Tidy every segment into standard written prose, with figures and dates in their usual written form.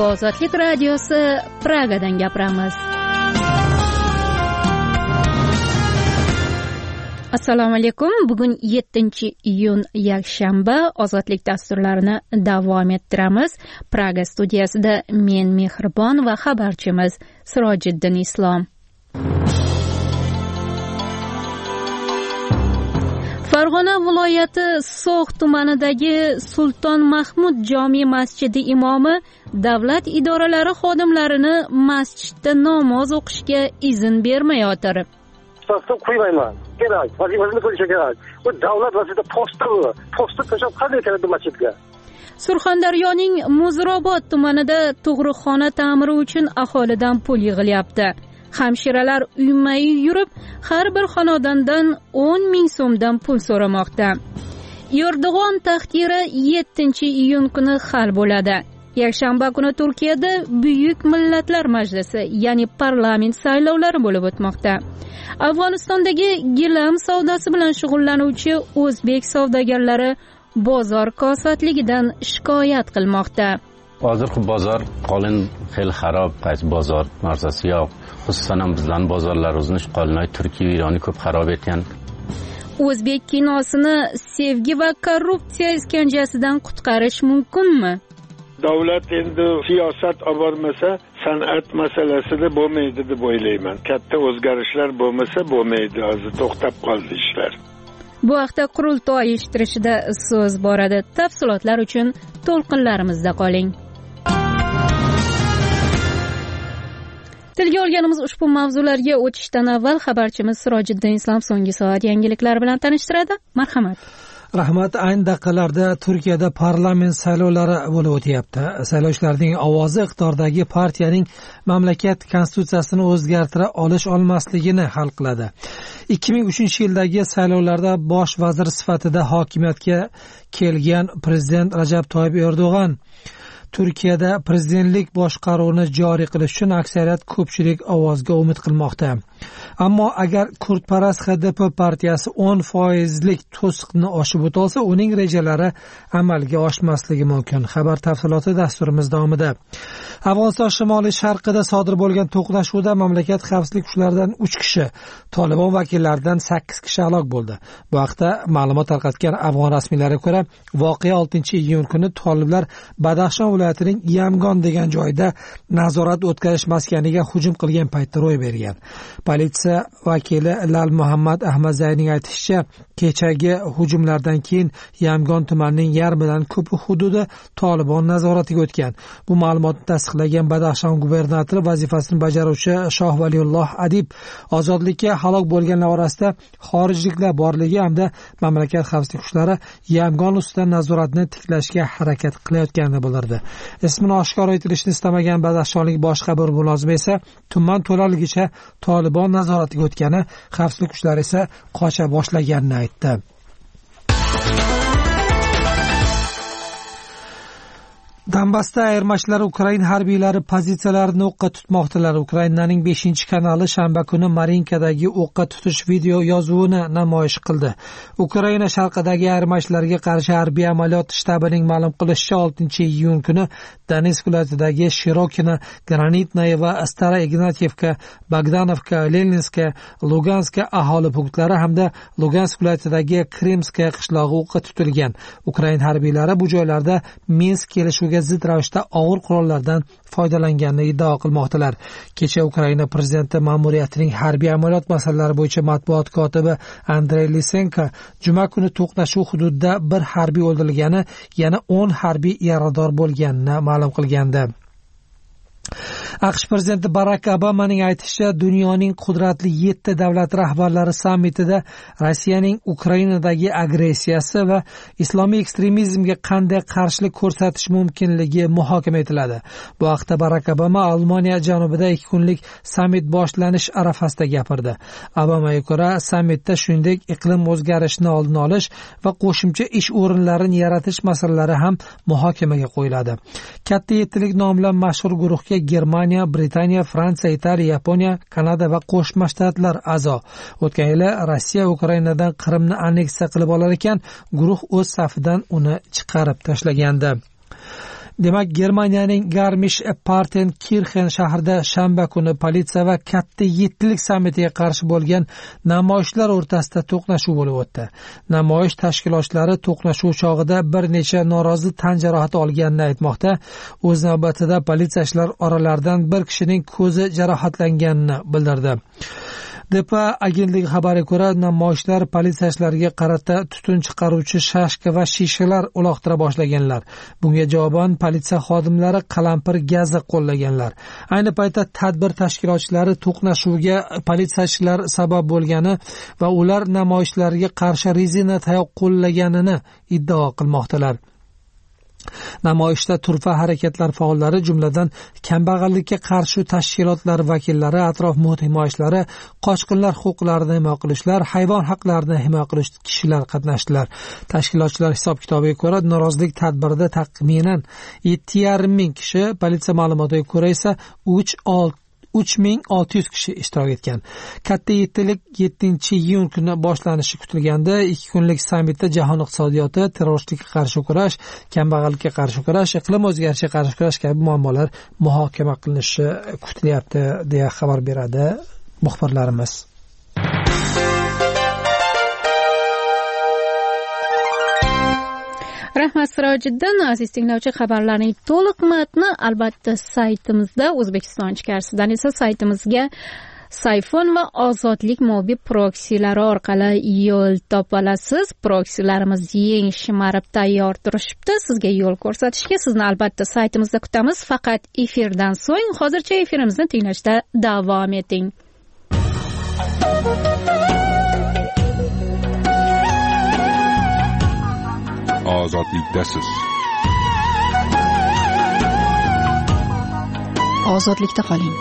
Bu Ozodlik radiosi Pragadan gapiramiz. Assalomu alaykum. Bugun 7-iyun yakshanba. Ozodlik dasturlarini davom ettiramiz. Praga studiyasida men Mehribon va xabarchimiz Sirojiddin Islom. Farg'ona viloyati So'x tumanidagi Sulton Mahmud jome masjidi imomi davlat idoralari xodimlarini masjidda namoz o'qishga izn bermayotir. Tasdiq qo'ymayman. Kerak, vazifasini qilishi kerak. Bu davlat vazifasida posta tashlab qanday keladi masjidga? Surxondaryoning Muzrobod tumanida tug'ruqxona ta'miri uchun aholidan pul yig'ilyapti. Hamshiralar uyma-uy yurib, har bir xonadondan 10 ming so'mdan pul so'ramoqda. Erdo'g'on taqdiri 7-iyun kuni hal bo'ladi. Yakshanba kuni Turkiyada Buyuk Millatlar Majlisi, ya'ni parlament saylovlari bo'lib o'tmoqda. Afg'onistondagi gilam savdosi bilan shug'ullanuvchi o'zbek savdogarlari bozor kosatligidan shikoyat qilmoqda. Hozirgi bozor qolin xil xarob, qaysi bozor narsasi yo'q. Xususan ham bizdan bozorlarimizni qolmay Turkiya va Ironni ko'p xarob etgan. O'zbek kinosini sevgi va korrupsiya iskanjasidan qutqarish mumkinmi? Davlat endi siyosat olib bormasa, san'at masalasida bo'lmaydi deb o'ylayman. Katta o'zgarishlar bo'lmasa bo'lmaydi, hozir to'xtab qoldi ishlar. Bu haqda qurultoy ishtirishida so'z boradi. Tafsilotlar uchun to'lqinlarimizda qoling. Tilga olganimiz ushbu mavzularga o'tishdan avval xabarchimiz Sirojiddin Islom so'nggi soat yangiliklar bilan tanishtiradi. Marhamat. Rahmat. Ayni daqiqalarda Turkiyada parlament saylovlari bo'lib o'tyapti. Saylovchilarning ovozi iqtidordagi partiyaning mamlakat konstitutsiyasini o'zgartira olmasligini hal qiladi. 2003-yildagi saylovlarda bosh vazir sifatida hokimiyatga kelgan prezident Rajab Toyyib Erdo'g'on Turkiyada prezidentlik boshqaruvini joriy qilish uchun aksariyat ko'pchilik ovozga umid qilmoqda. Ammo agar kurdparast HDP partiyasi 10% to'siqni oshib o'tolsa, uning rejalari amalga oshmasligi mumkin. Xabar tafsiloti dasturimiz davomida. Afg'oniston shimoliy sharqida sodir bo'lgan to'qnashuvda mamlakat xavfsizlik kuchlaridan 3 kishi, Tolibon vakillaridan 8 kishi halok bo'ldi. Bu haqda ma'lumot tarqatgan afg'on rasmiylariga ko'ra, voqea 6-iyun kuni toliblar Badaxshon viloyatining Yamgon degan joyda nazorat o'tkazish maskaniga hujum qilgan paytda ro'y bergan. Politsiya vakili Lal Muhammad Ahmadzayning aytishicha, kechagi hujumlardan keyin Yamgon tumanining yarmidan ko'pi hududi Tolibon nazoratiga o'tgan. Bu ma'lumotni tasdiqlagan Badaxshon gubernatori vazifasini bajaruvchi Shoh Valiyulloh Adib ozodlikka halok bo'lganlar orasida xorijliklar borligi hamda mamlakat xavfsizlik kuchlari Yamgon ustidan nazoratni tiklashga harakat qilayotganini bildirdi. Ismini oshkor etilishni istamagan Badaxshonlik boshqa bir mulozim esa tuman to'laligicha Tolibon nazoratiga o'tgani, xavfsizlik kuchlari esa qocha boshlaganini aytdi. Donbassda ayirmachilar Ukraina harbiylari pozitsiyalarini o'qqa tutmoqdalar. Ukrainaning 5-kanali shanba kuni Marinkadagi o'qqa tutish video yozuvini namoyish qildi. Ukraina sharqidagi ayirmachilarga qarshi harbiy amaliyot shtabining ma'lum qilishicha, 6-iyun kuni Donetsk viloyatidagi Shirokina, Granitnaya va Stara Ignatievka, Bogdanovka, Leninska, Luganska aholi punktlari hamda Lugansk viloyatidagi Krimskaya qishlog'i o'qqa tutilgan. Ukraina harbiylari bu joylarda Minsk kelishuviga zid ravishda og'ir qurollardan foydalanganini iddao qilmoqdalar. Kecha Ukraina prezidenti ma'muriyatining harbiy amaliyot masalalari bo'yicha matbuot kotibi Andrey Lisenko juma kuni to'qnashuv hududida bir harbiy o'ldirilgani, yana 10 harbiy yarador bo'lganini ma'lum qilgandi. AQSh prezidenti Barack Obamaning aytishicha, dunyoning qudratli 7 davlat rahbarlari sammitida Rossiyaning Ukrainadagi agressiyasi va islomiy ekstremizmga qanday qarshilik ko'rsatish mumkinligi muhokama etiladi. Bu haqda Barack Obama Almaniya janubida 2 kunlik sammit boshlanish arafasida gapirdi. Obamaga ko'ra, sammitda shuningdek iqlim o'zgarishini oldini olish va qo'shimcha ish o'rinlarini yaratish masalalari ham muhokamaga qo'yiladi. Katta yettilik nomlan mashhur guruhga Germaniya, Britaniya, Fransiya, Italiya, Yaponiya, Kanada va Qo'shma Shtatlar a'zo. O'tgan yili Rossiya Ukrainadan Qrimni anneksiya qilib olar ekan, guruh o'z safidan uni chiqarib tashlagandi. Demak, Germaniyaning Garmisch-Partenkirchen shahrida shanba kuni politsiya va katta yettilik sammitiga qarshi bo'lgan namoyishlar o'rtasida to'qnashuv bo'lib o'tdi. Namoyish tashkilotlari to'qnashuv chog'ida bir necha norozi tan jarohati olganini aytmoqda. O'z navbatida politsiyachilar oralaridan bir kishining ko'zi jarohatlanganini bildirdi. DPA agentligi xabariga ko'ra, namoyishlar politsiyachilarga qarata tutun chiqaruvchi shashka va shishalar uloqtira boshlaganlar. Bunga javoban politsiya xodimlari qalampir gazi qo'llaganlar. Ayni paytda tadbir tashkilotchilari to'qnashuvga politsiyachilar sabab bo'lgani va ular namoyishlarga qarshi rezina tayoq qo'llaganini iddao qilmoqdalar. Namoyishda turfa harakatlar faollari, jumladan kambag'allikka qarshi tashkilotlar vakillari, atrof muhit himoyachilari, qochqinlar huquqlarini himoya qiluvchilar, hayvon haqlarini himoya qiluvchi kishilar qatnashdilar. Tashkilotchilar hisob-kitobiga ko'ra, norozilik tadbirida taxminan 7,5 ming kishi, politsiya ma'lumotiga ko'ra esa 3600 kishi ishtirok etgan. Katta yettilik 7-iyun kuni boshlanishi kutilganda, 2 kunlik sammitda jahon iqtisodiyoti, terrorchilikka qarshi kurash, kambag'allikka qarshi kurash, iqlim o'zgarishiga qarshi kurash kabi muammolar muhokama qilinishi kutilyapti, deya xabar beradi muxbirlarimiz. Rahmat Sirojiddin. Aziz tinglovchi, xabarlarning to'liq matni albatta saytimizda, O'zbekiston ichkarisidan esa saytimizga Sayfon va Ozodlik mobil proksilari orqali yo'l topa olasiz. Proksilarimiz yeng shimarib tayyor turishibdi. Sizga yo'l ko'rsatishga sizni albatta saytimizda kutamiz. Faqat efirdan so'ng. Hozircha efirimizni tinglashda davom eting. Ozodlikdasiz. Ozodlikda qoling.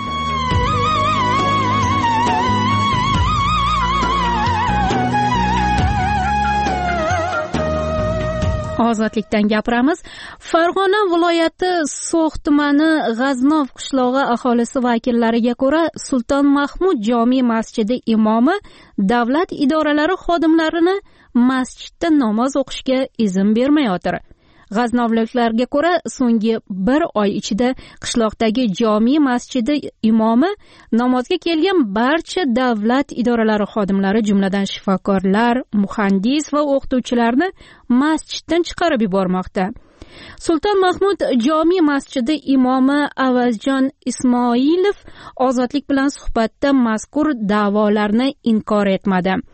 Ozodlikdan gapiramiz. Farg'ona viloyati So'x tumani G'aznov qishlog'i aholisi vakillariga ko'ra, Sulton Mahmud jome masjidi imomi davlat idoralari xodimlarini masjidda namoz o'qishga izn bermayotir. G'aznovliklarga ko'ra, so'nggi 1 oy ichida qishloqdagi jome masjidi imomi namozga kelgan barcha davlat idoralari xodimlari, jumladan shifokorlar, muhandis va o'qituvchilarni masjiddan chiqarib yubormoqda. Sulton Mahmud jome masjidi imomi Avazjon Ismoilov Ozodlik bilan suhbatda mazkur da'volarni inkor etmadi.